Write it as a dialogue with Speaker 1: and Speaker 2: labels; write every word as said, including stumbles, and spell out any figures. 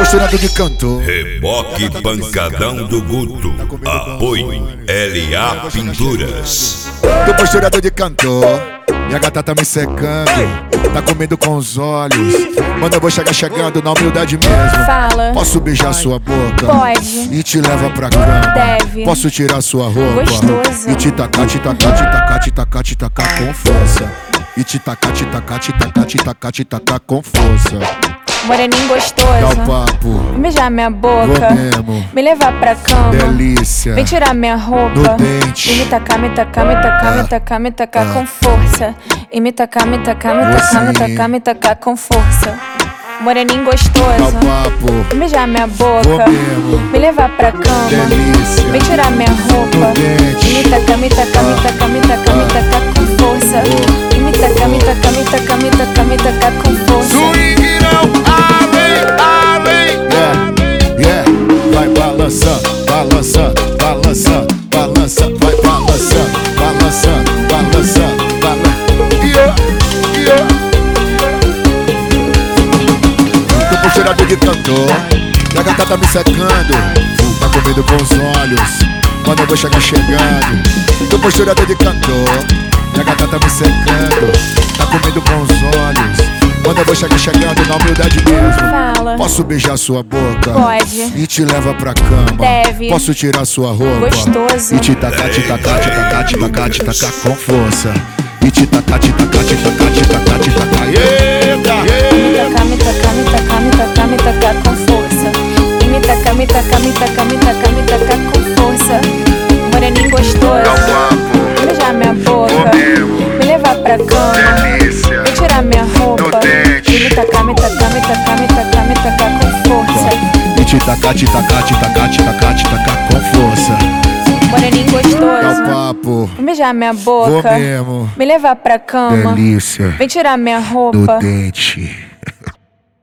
Speaker 1: posturado de cantor.
Speaker 2: Reboque Pancadão do Guto. Apoio L A Pinturas.
Speaker 1: Tô posturado de cantor. Minha gata tá me secando, tá comendo com os olhos. Mano, eu vou chegar chegando na humildade mesmo.
Speaker 3: Fala.
Speaker 1: Posso beijar sua boca?
Speaker 3: Pode.
Speaker 1: E te leva pra cama.
Speaker 3: Deve.
Speaker 1: Posso tirar sua roupa?
Speaker 3: Gostoso.
Speaker 1: E te tacar, te tacar, te tacar, te tacar, te tacar com força. E te tacar, te tacar, te tacar, te tacar, te tacar com força.
Speaker 3: Moreninho
Speaker 1: Dá o
Speaker 3: gostoso.
Speaker 1: papo.
Speaker 3: Beijar minha boca.
Speaker 1: Vou mesmo.
Speaker 3: Me levar pra cama.
Speaker 1: Delícia.
Speaker 3: Vem tirar minha roupa.
Speaker 1: No dente.
Speaker 3: E me tacar, me tacar, me tacar,
Speaker 1: Ah.
Speaker 3: me tacar, me tacar
Speaker 1: Ah.
Speaker 3: com força. E me tacar, me tacar, me tacar, me
Speaker 1: Você.
Speaker 3: tacar, me tacar com força. Moreninho
Speaker 1: Dá o
Speaker 3: gostoso.
Speaker 1: papo.
Speaker 3: Beijar minha
Speaker 1: Vou
Speaker 3: boca.
Speaker 1: mesmo.
Speaker 3: Me levar pra cama.
Speaker 1: Delícia.
Speaker 3: Vem tirar minha roupa.
Speaker 1: No dente.
Speaker 3: E me tacar, me tacar, me
Speaker 1: Ah.
Speaker 3: tacar, me tacar, me
Speaker 1: Ah.
Speaker 3: tacar com força.
Speaker 1: Oh.
Speaker 3: E me tacar, me tacar, me tacar, me tacar, me tacar com força.
Speaker 1: Swing não, além, além. Yeah, yeah. Vai balançando, balançando, balançando, balançando. Vai balançando, balançando, balançando, balançando. Yeah, yeah. Tô posturado de cantor. Minha gata tá me secando, tá comendo com os olhos. Mano, eu vou chegar chegando. Tô posturado de cantor. Minha gata tá me secando, tá comendo com os olhos. Mano, eu vou chegar chegando na humildade mesmo.
Speaker 3: Fala.
Speaker 1: Posso beijar sua boca?
Speaker 3: Pode.
Speaker 1: E te leva pra cama.
Speaker 3: Deve.
Speaker 1: Posso tirar sua roupa?
Speaker 3: Gostoso.
Speaker 1: E te tacar, te tacar, te tacar, te tacar, te tacar com força. E te tacar, te tacar, te tacar, te tacar, te tacar. Eita!
Speaker 3: Me tacar, me tacar, me tacar, me tacar, me tacar com força. E me tacar, me tacar, me tacar, me tacar, me tacar com força. Moreninho gostoso. Beijar minha boca. Me levar pra cama.
Speaker 1: Delícia.
Speaker 3: Vem tirar minha roupa.
Speaker 1: No dente.
Speaker 3: E me tacar, me tacar, me tacar, me tacar, me tacar com força.
Speaker 1: E te tacar, te tacar, te tacar, te tacar, te tacar com força.
Speaker 3: Moreninho
Speaker 1: Dá o
Speaker 3: gostoso.
Speaker 1: papo.
Speaker 3: Beijar minha
Speaker 1: Vou
Speaker 3: boca.
Speaker 1: mesmo.
Speaker 3: Me levar pra cama.
Speaker 1: Delícia.
Speaker 3: Vem tirar minha
Speaker 1: No
Speaker 3: roupa.
Speaker 1: dente.